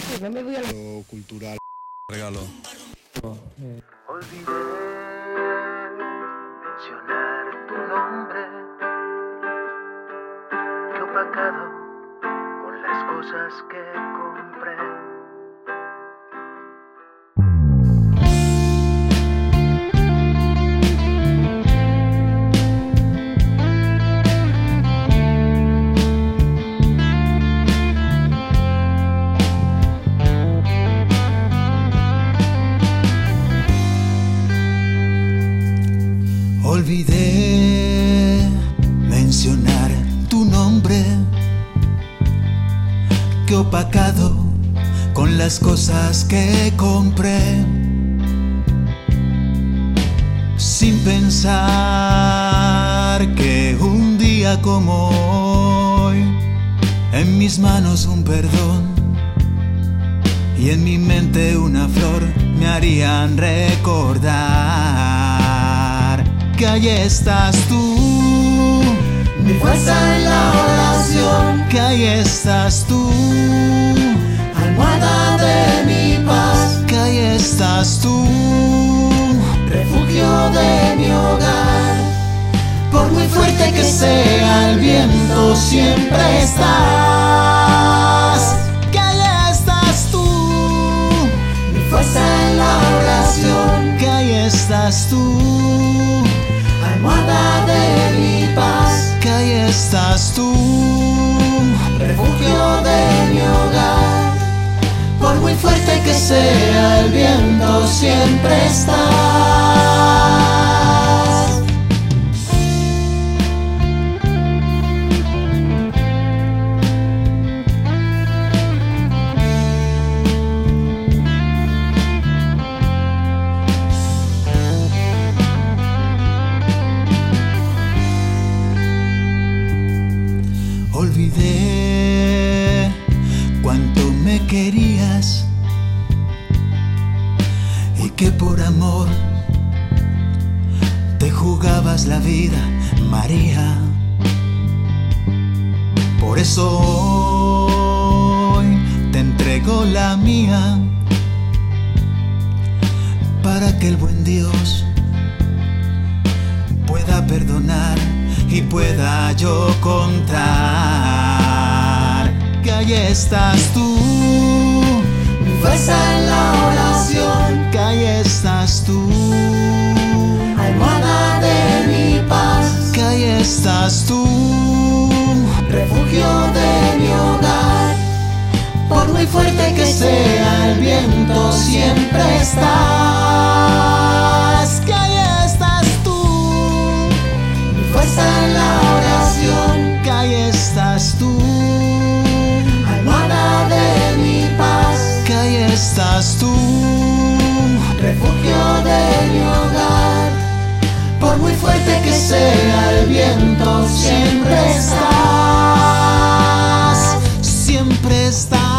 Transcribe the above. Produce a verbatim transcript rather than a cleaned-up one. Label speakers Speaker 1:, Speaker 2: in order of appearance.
Speaker 1: No me voy a la...
Speaker 2: Lo cultural. Regalo.
Speaker 3: Eh,
Speaker 4: Olvidé mencionar tu nombre, que opacado con las cosas que compré.
Speaker 5: Olvidé mencionar tu nombre, que opacado con las cosas que compré, sin pensar que un día como hoy, en mis manos un perdón y en mi mente una flor me harían recordar que allí estás tú, mi fuerza en la oración, que allí estás tú, almohada de mi paz, que allí estás tú, refugio de mi hogar. Por muy fuerte que sea el viento, siempre estás, que allí estás tú, mi fuerza en la oración, que allí estás tú, almohada de mi paz, que ahí estás tú, refugio de mi hogar. Por muy fuerte que sea el viento, siempre estás. Olvidé cuánto me querías y que por amor te jugabas la vida, María. Por eso hoy te entrego la mía, para que el buen Dios pueda perdonar y pueda yo contar que allí estás tú, mi fuerza en la oración, que allí estás tú, almohada de mi paz, que allí estás tú, refugio de mi hogar. Por muy fuerte que sea el viento, siempre estás, que allí estás tú, fuerza en la oración, que ahí estás tú, almohada de mi paz, que ahí estás tú, refugio de mi hogar. Por muy fuerte que sea el viento, siempre estás, siempre estás.